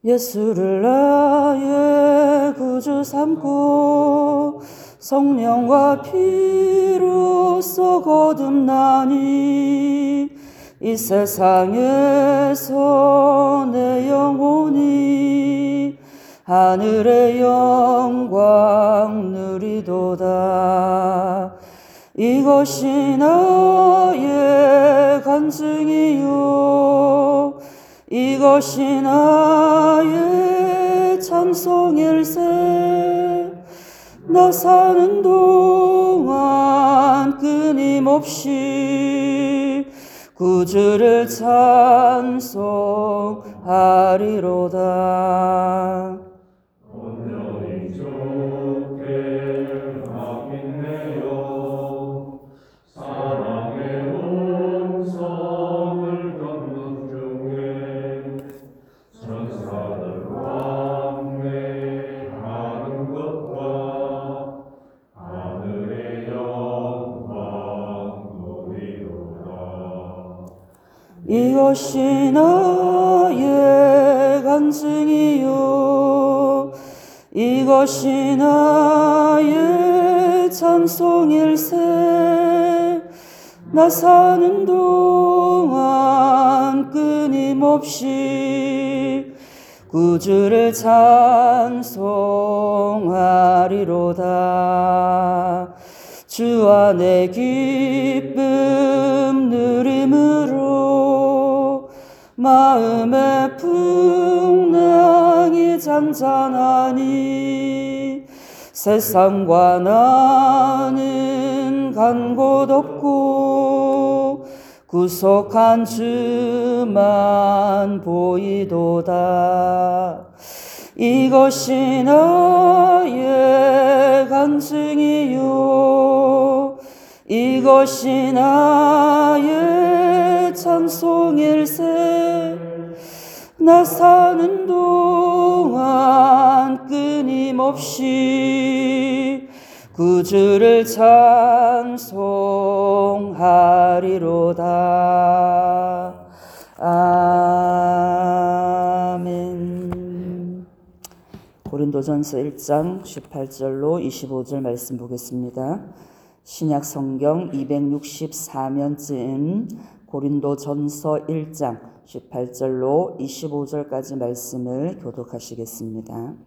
예수를 나의 구주 삼고 성령과 피로써 거듭나니 이 세상에서 내 영혼이 하늘의 영광 누리도다. 이것이 나의 간증이요 이것이 나의 찬송일세. 나 사는 동안 끊임없이 구주를 찬송하리로다. 온전히 좋게 하겠네요. 사랑의 음성을 걷는 중에 천사들 왕래하는 것과 하늘의 영광 누리도다. 이것이 나의 간증이요 이것이 나의 찬송일세. 나 사는 동안 끊임없이 구주를 찬송하리로다. 주 안에 기쁨 누림으로 마음의 풍랑이 잔잔하니 세상과 나는 간 곳 없고 구속한 주만 보이도다. 이것이 나의 간증이요 이것이 나의 찬송일세. 나 사는 동안 끊임없이 구주를 찬송하리로다. 아멘. 고린도전서 1장 18절로 25절 말씀 보겠습니다. 신약 성경 264면쯤 고린도전서 1장 18절로 25절까지 말씀을 교독하시겠습니다.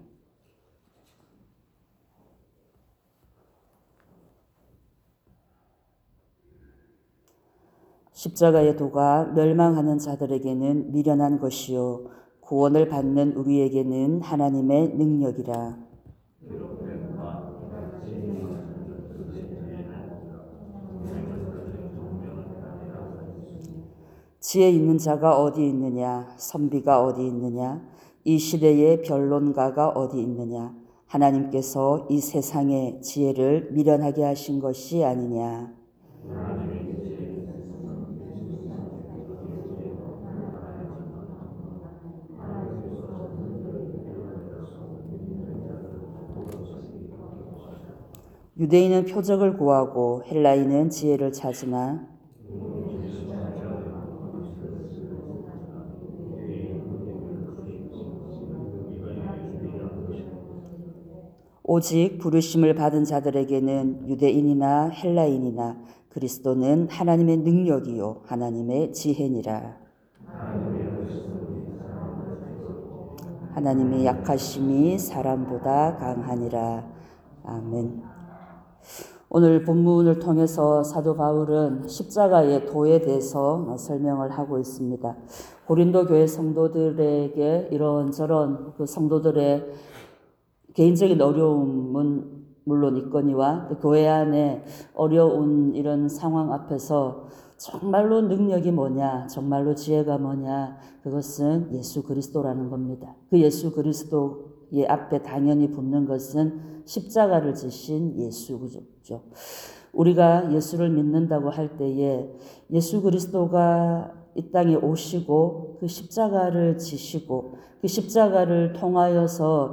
십자가의 도가 멸망하는 자들에게는 미련한 것이요 구원을 받는 우리에게는 하나님의 능력이라. 지혜 있는 자가 어디 있느냐? 선비가 어디 있느냐? 이 시대의 변론가가 어디 있느냐? 하나님께서 이 세상의 지혜를 미련하게 하신 것이 아니냐? 유대인은 표적을 구하고 헬라인은 지혜를 찾으나 오직 부르심을 받은 자들에게는 유대인이나 헬라인이나 그리스도는 하나님의 능력이요 하나님의 지혜니라. 하나님의 약하심이 사람보다 강하니라. 아멘. 오늘 본문을 통해서 사도 바울은 십자가의 도에 대해서 설명을 하고 있습니다. 고린도 교회 성도들에게 이런저런 그 성도들의 개인적인 어려움은 물론 있거니와 교회 안에 어려운 이런 상황 앞에서 정말로 능력이 뭐냐, 정말로 지혜가 뭐냐, 그것은 예수 그리스도라는 겁니다. 그 예수 그리스도의 앞에 당연히 붙는 것은 십자가를 지신 예수죠. 우리가 예수를 믿는다고 할 때에 예수 그리스도가 이 땅에 오시고 그 십자가를 지시고 그 십자가를 통하여서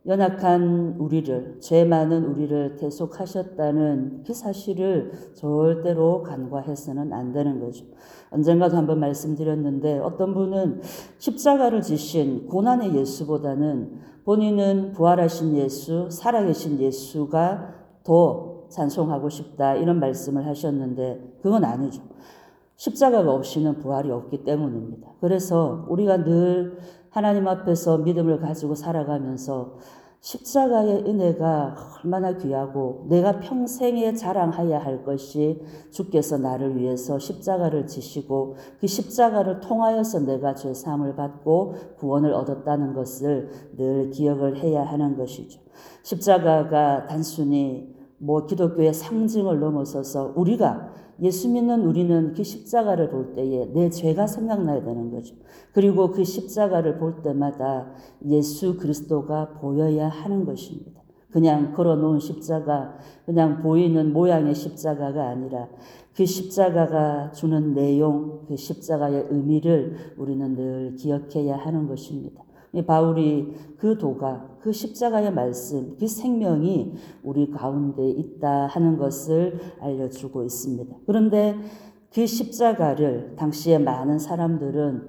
연약한 우리를, 죄 많은 우리를 대속하셨다는 그 사실을 절대로 간과해서는 안 되는 거죠. 언젠가도 한번 말씀드렸는데 어떤 분은 십자가를 지신 고난의 예수보다는 본인은 부활하신 예수, 살아계신 예수가 더 찬송하고 싶다 이런 말씀을 하셨는데 그건 아니죠. 십자가가 없이는 부활이 없기 때문입니다. 그래서 우리가 늘 하나님 앞에서 믿음을 가지고 살아가면서 십자가의 은혜가 얼마나 귀하고 내가 평생에 자랑해야 할 것이 주께서 나를 위해서 십자가를 지시고 그 십자가를 통하여서 내가 죄사함을 받고 구원을 얻었다는 것을 늘 기억을 해야 하는 것이죠. 십자가가 단순히 기독교의 상징을 넘어서서 우리가 예수 믿는 우리는 그 십자가를 볼 때에 내 죄가 생각나야 되는 거죠. 그리고 그 십자가를 볼 때마다 예수 그리스도가 보여야 하는 것입니다. 그냥 걸어놓은 십자가, 그냥 보이는 모양의 십자가가 아니라 그 십자가가 주는 내용, 그 십자가의 의미를 우리는 늘 기억해야 하는 것입니다. 바울이 그 도가, 그 십자가의 말씀, 그 생명이 우리 가운데 있다 하는 것을 알려주고 있습니다. 그런데 그 십자가를 당시에 많은 사람들은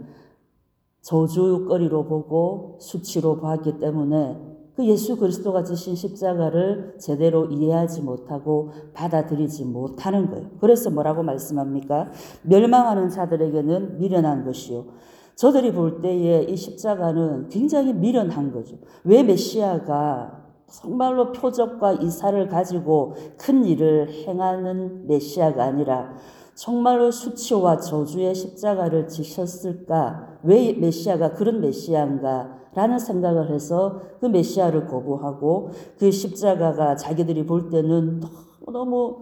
저주거리로 보고 수치로 보았기 때문에 그 예수 그리스도가 지신 십자가를 제대로 이해하지 못하고 받아들이지 못하는 거예요. 그래서 뭐라고 말씀합니까? 멸망하는 자들에게는 미련한 것이요. 저들이 볼 때에 이 십자가는 굉장히 미련한 거죠. 왜 메시아가 정말로 표적과 이사를 가지고 큰 일을 행하는 메시아가 아니라 정말로 수치와 저주의 십자가를 지셨을까? 왜 메시아가 그런 메시아인가? 라는 생각을 해서 그 메시아를 거부하고 그 십자가가 자기들이 볼 때는 너무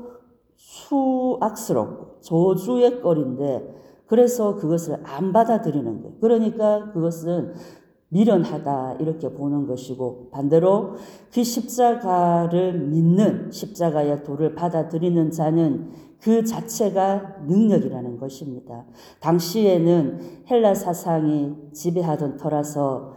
수악스럽고 저주의 거리인데 그래서 그것을 안 받아들이는 거예요. 그러니까 그것은 미련하다 이렇게 보는 것이고 반대로 그 십자가를 믿는 십자가의 도를 받아들이는 자는 그 자체가 능력이라는 것입니다. 당시에는 헬라 사상이 지배하던 터라서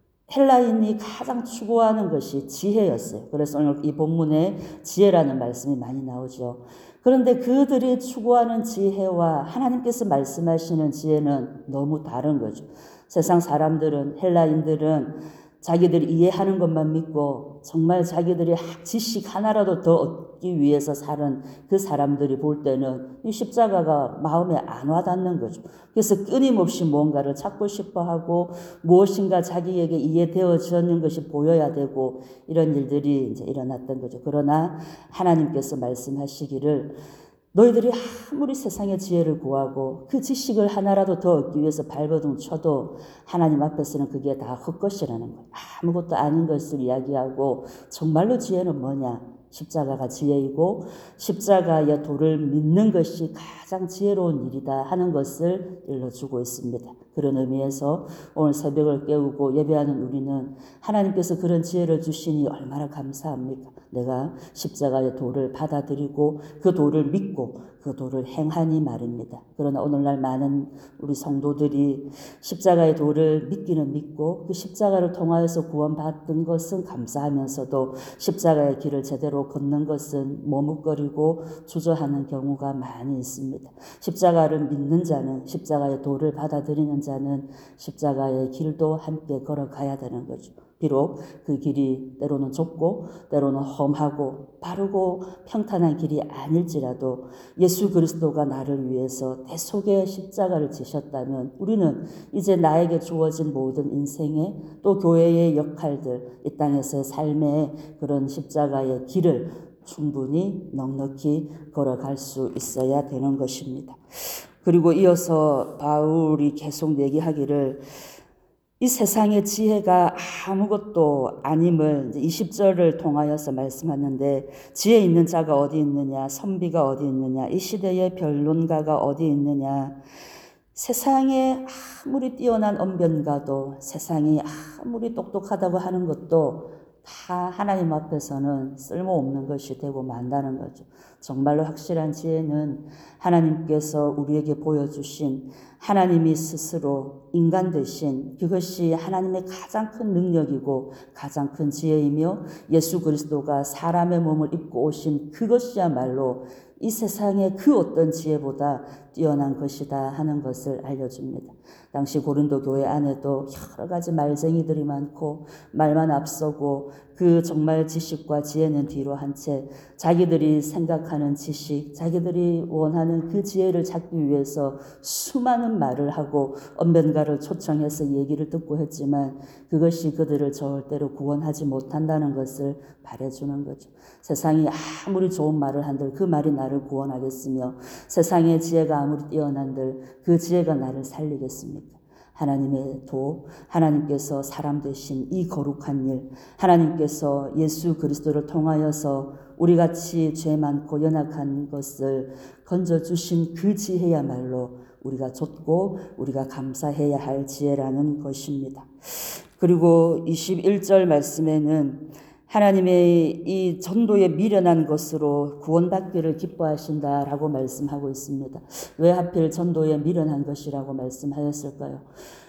헬라인이 가장 추구하는 것이 지혜였어요. 그래서 오늘 이 본문에 지혜라는 말씀이 많이 나오죠. 그런데 그들이 추구하는 지혜와 하나님께서 말씀하시는 지혜는 너무 다른 거죠. 세상 사람들은, 헬라인들은 자기들이 이해하는 것만 믿고 정말 자기들이 지식 하나라도 더 얻기 위해서 사는 그 사람들이 볼 때는 이 십자가가 마음에 안 와닿는 거죠. 그래서 끊임없이 뭔가를 찾고 싶어 하고 무엇인가 자기에게 이해되어지는 것이 보여야 되고 이런 일들이 이제 일어났던 거죠. 그러나 하나님께서 말씀하시기를 너희들이 아무리 세상의 지혜를 구하고 그 지식을 하나라도 더 얻기 위해서 발버둥 쳐도 하나님 앞에서는 그게 다 헛것이라는 거예요. 아무것도 아닌 것을 이야기하고 정말로 지혜는 뭐냐? 십자가가 지혜이고 십자가의 도를 믿는 것이 가장 지혜로운 일이다 하는 것을 일러주고 있습니다. 그런 의미에서 오늘 새벽을 깨우고 예배하는 우리는 하나님께서 그런 지혜를 주시니 얼마나 감사합니까? 내가 십자가의 도를 받아들이고 그 도를 믿고 그 도를 행하니 말입니다. 그러나 오늘날 많은 우리 성도들이 십자가의 도를 믿기는 믿고 그 십자가를 통하여서 구원받은 것은 감사하면서도 십자가의 길을 제대로 걷는 것은 머뭇거리고 주저하는 경우가 많이 있습니다. 십자가를 믿는 자는, 십자가의 도를 받아들이는 자는 십자가의 길도 함께 걸어가야 되는 거죠. 비록 그 길이 때로는 좁고 때로는 험하고 바르고 평탄한 길이 아닐지라도 예수 그리스도가 나를 위해서 대속의 십자가를 지셨다면 우리는 이제 나에게 주어진 모든 인생의 또 교회의 역할들, 이 땅에서의 삶의 그런 십자가의 길을 충분히 넉넉히 걸어갈 수 있어야 되는 것입니다. 그리고 이어서 바울이 계속 얘기하기를 이 세상의 지혜가 아무것도 아님을 20절을 통하여서 말씀하는데 지혜 있는 자가 어디 있느냐, 선비가 어디 있느냐, 이 시대의 변론가가 어디 있느냐. 세상에 아무리 뛰어난 언변가도 세상이 아무리 똑똑하다고 하는 것도 다 하나님 앞에서는 쓸모없는 것이 되고 만다는 거죠. 정말로 확실한 지혜는 하나님께서 우리에게 보여주신 하나님이 스스로 인간 대신 그것이 하나님의 가장 큰 능력이고 가장 큰 지혜이며 예수 그리스도가 사람의 몸을 입고 오신 그것이야말로 이 세상의 그 어떤 지혜보다 뛰어난 것이다 하는 것을 알려줍니다. 당시 고린도 교회 안에도 여러 가지 말쟁이들이 많고 말만 앞서고 그 정말 지식과 지혜는 뒤로 한 채 자기들이 생각하는 지식, 자기들이 원하는 그 지혜를 찾기 위해서 수많은 말을 하고 언변가를 초청해서 얘기를 듣고 했지만 그것이 그들을 절대로 구원하지 못한다는 것을 말해주는 거죠. 세상이 아무리 좋은 말을 한들 그 말이 나를 구원하겠으며 세상의 지혜가 아무리 뛰어난들 그 지혜가 나를 살리겠습니까? 하나님의 도, 하나님께서 사람 되신 이 거룩한 일, 하나님께서 예수 그리스도를 통하여서 우리같이 죄 많고 연약한 것을 건져주신 그 지혜야말로 우리가 좇고 우리가 감사해야 할 지혜라는 것입니다. 그리고 21절 말씀에는 하나님의 이 전도에 미련한 것으로 구원받기를 기뻐하신다라고 말씀하고 있습니다. 왜 하필 전도에 미련한 것이라고 말씀하였을까요?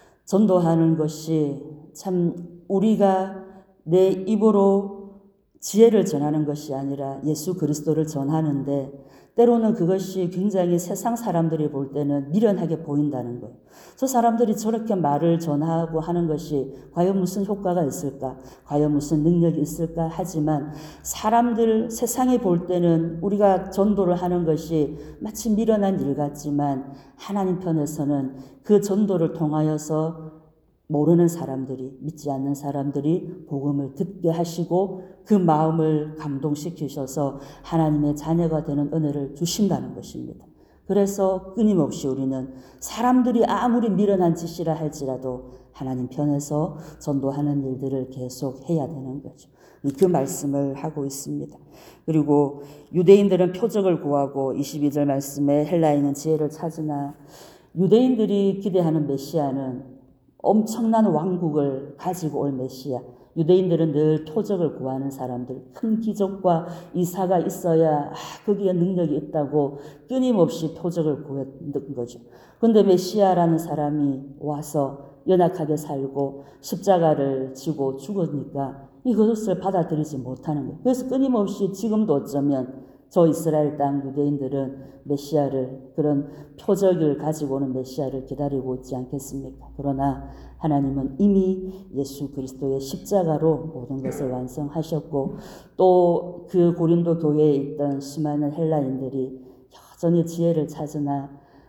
전도하는 것이 참 우리가 내 입으로 지혜를 전하는 것이 아니라 예수 그리스도를 전하는데 때로는 그것이 굉장히 세상 사람들이 볼 때는 미련하게 보인다는 거예요. 저 사람들이 저렇게 말을 전하고 하는 것이 과연 무슨 효과가 있을까? 과연 무슨 능력이 있을까? 하지만 사람들 세상에 볼 때는 우리가 전도를 하는 것이 마치 미련한 일 같지만 하나님 편에서는 그 전도를 통하여서 모르는 사람들이, 믿지 않는 사람들이 복음을 듣게 하시고 그 마음을 감동시키셔서 하나님의 자녀가 되는 은혜를 주신다는 것입니다. 그래서 끊임없이 우리는 사람들이 아무리 미련한 짓이라 할지라도 하나님 편에서 전도하는 일들을 계속 해야 되는 거죠. 그 말씀을 하고 있습니다. 그리고 유대인들은 표적을 구하고 22절 말씀에 헬라인은 지혜를 찾으나 유대인들이 기대하는 메시아는 엄청난 왕국을 가지고 올 메시아. 유대인들은 늘 표적을 구하는 사람들, 큰 기적과 이사가 있어야 거기에 능력이 있다고 끊임없이 표적을 구했던 거죠. 그런데 메시아라는 사람이 와서 연약하게 살고 십자가를 지고 죽으니까 이것을 받아들이지 못하는 거예요. 그래서 끊임없이 지금도 어쩌면 저 이스라엘 땅 유대인들은 메시아를, 그런 표적을 가지고 오는 메시아를 기다리고 있지 않겠습니까? 그러나 하나님은 이미 예수 그리스도의 십자가로 모든 것을 완성하셨고 또 그 고린도 교회에 있던 수많은 헬라인들이 여전히 지혜를 찾으나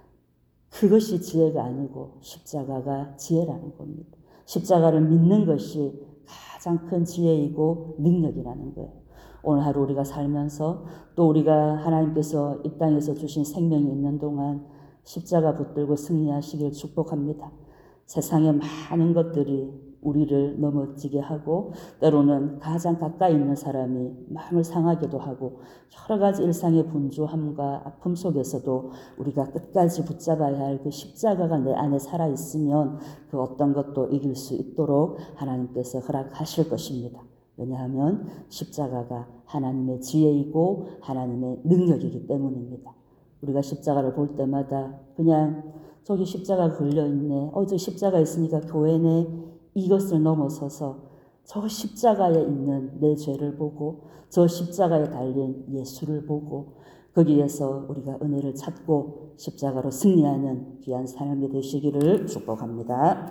그것이 지혜가 아니고 십자가가 지혜라는 겁니다. 십자가를 믿는 것이 가장 큰 지혜이고 능력이라는 거예요. 오늘 하루 우리가 살면서 또 우리가 하나님께서 이 땅에서 주신 생명이 있는 동안 십자가 붙들고 승리하시길 축복합니다. 세상의 많은 것들이 우리를 넘어지게 하고 때로는 가장 가까이 있는 사람이 마음을 상하기도 하고 여러 가지 일상의 분주함과 아픔 속에서도 우리가 끝까지 붙잡아야 할 그 십자가가 내 안에 살아있으면 그 어떤 것도 이길 수 있도록 하나님께서 허락하실 것입니다. 왜냐하면 십자가가 하나님의 지혜이고 하나님의 능력이기 때문입니다. 우리가 십자가를 볼 때마다 그냥 저기 십자가 걸려있네. 저 십자가 있으니까 교회네. 이것을 넘어서서 저 십자가에 있는 내 죄를 보고 저 십자가에 달린 예수를 보고 거기에서 우리가 은혜를 찾고 십자가로 승리하는 귀한 삶이 되시기를 축복합니다.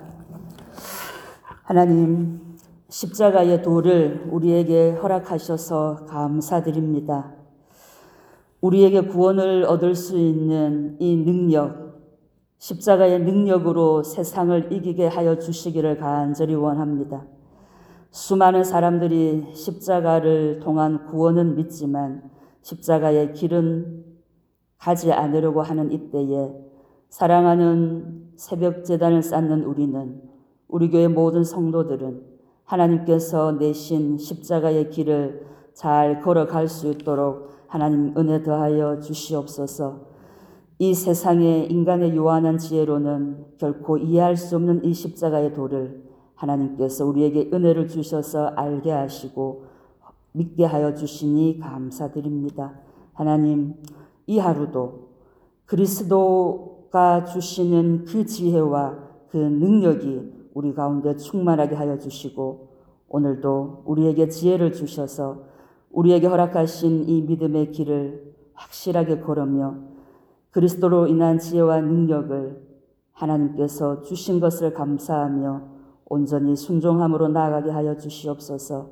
하나님, 십자가의 도를 우리에게 허락하셔서 감사드립니다. 우리에게 구원을 얻을 수 있는 이 능력, 십자가의 능력으로 세상을 이기게 하여 주시기를 간절히 원합니다. 수많은 사람들이 십자가를 통한 구원은 믿지만 십자가의 길은 가지 않으려고 하는 이때에 사랑하는 새벽 제단을 쌓는 우리는, 우리 교회 모든 성도들은 하나님께서 내신 십자가의 길을 잘 걸어갈 수 있도록 하나님 은혜 더하여 주시옵소서. 이 세상의 인간의 요한한 지혜로는 결코 이해할 수 없는 이 십자가의 도를 하나님께서 우리에게 은혜를 주셔서 알게 하시고 믿게 하여 주시니 감사드립니다. 하나님, 이 하루도 그리스도 가 주시는 그 지혜와 그 능력이 우리 가운데 충만하게 하여 주시고 오늘도 우리에게 지혜를 주셔서 우리에게 허락하신 이 믿음의 길을 확실하게 걸으며 그리스도로 인한 지혜와 능력을 하나님께서 주신 것을 감사하며 온전히 순종함으로 나아가게 하여 주시옵소서.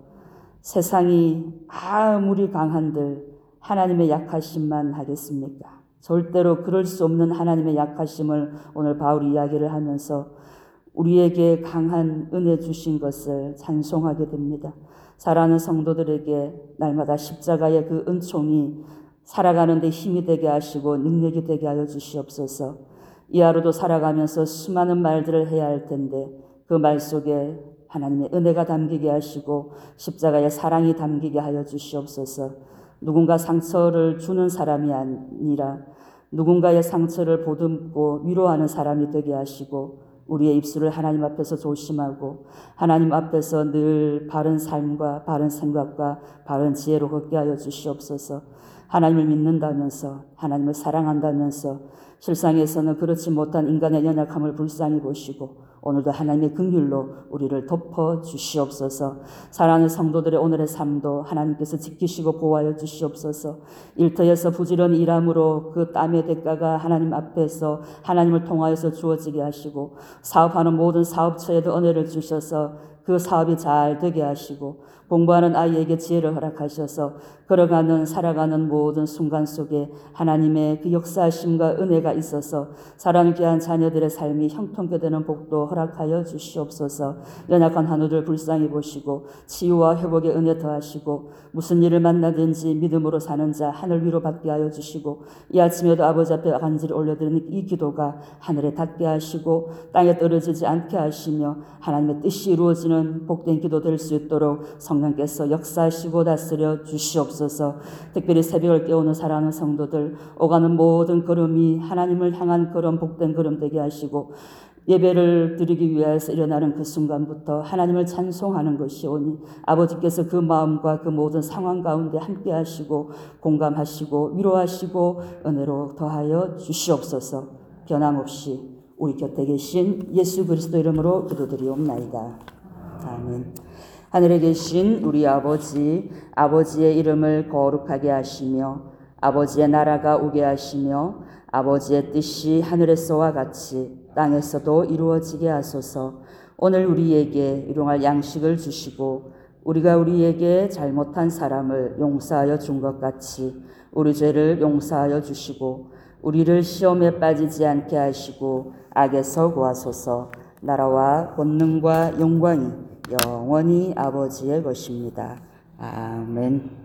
세상이 아무리 강한들 하나님의 약하심만 하겠습니까? 절대로 그럴 수 없는 하나님의 약하심을 오늘 바울이 이야기를 하면서 우리에게 강한 은혜 주신 것을 찬송하게 됩니다. 사랑하는 성도들에게 날마다 십자가의 그 은총이 살아가는 데 힘이 되게 하시고 능력이 되게 하여 주시옵소서. 이 하루도 살아가면서 수많은 말들을 해야 할 텐데 그 말 속에 하나님의 은혜가 담기게 하시고 십자가의 사랑이 담기게 하여 주시옵소서. 누군가 상처를 주는 사람이 아니라 누군가의 상처를 보듬고 위로하는 사람이 되게 하시고 우리의 입술을 하나님 앞에서 조심하고 하나님 앞에서 늘 바른 삶과 바른 생각과 바른 지혜로 걷게 하여 주시옵소서. 하나님을 믿는다면서 하나님을 사랑한다면서 실상에서는 그렇지 못한 인간의 연약함을 불쌍히 보시고 오늘도 하나님의 긍휼로 우리를 덮어 주시옵소서. 사랑하는 성도들의 오늘의 삶도 하나님께서 지키시고 보호하여 주시옵소서. 일터에서 부지런히 일함으로 그 땀의 대가가 하나님 앞에서 하나님을 통하여서 주어지게 하시고 사업하는 모든 사업처에도 은혜를 주셔서 그 사업이 잘 되게 하시고 공부하는 아이에게 지혜를 허락하셔서 걸어가는 살아가는 모든 순간 속에 하나님의 그 역사하심과 은혜가 있어서 사랑을 귀한 자녀들의 삶이 형통케 되는 복도 허락하여 주시옵소서. 연약한 한우들 불쌍히 보시고 치유와 회복의 은혜 더하시고 무슨 일을 만나든지 믿음으로 사는 자 하늘 위로 받게 하여 주시고 이 아침에도 아버지 앞에 간절히 올려드리는 이 기도가 하늘에 닿게 하시고 땅에 떨어지지 않게 하시며 하나님의 뜻이 이루어지는 복된 기도 될 수 있도록 성령께서 역사하시고 다스려 주시옵소서. 특별히 새벽을 깨우는 사랑하는 성도들 오가는 모든 걸음이 하나님을 향한 걸음 복된 걸음 되게 하시고 예배를 드리기 위해서 일어나는 그 순간부터 하나님을 찬송하는 것이오니 아버지께서 그 마음과 그 모든 상황 가운데 함께 하시고 공감하시고 위로하시고 은혜로 더하여 주시옵소서. 변함없이 우리 곁에 계신 예수 그리스도 이름으로 기도드리옵나이다. 아멘. 하늘에 계신 우리 아버지, 아버지의 이름을 거룩하게 하시며 아버지의 나라가 오게 하시며 아버지의 뜻이 하늘에서와 같이 땅에서도 이루어지게 하소서. 오늘 우리에게 일용할 양식을 주시고 우리가 우리에게 잘못한 사람을 용서하여 준 것 같이 우리 죄를 용서하여 주시고 우리를 시험에 빠지지 않게 하시고 악에서 구하소서. 나라와 권능과 영광이 영원히 아버지의 것입니다. 아멘.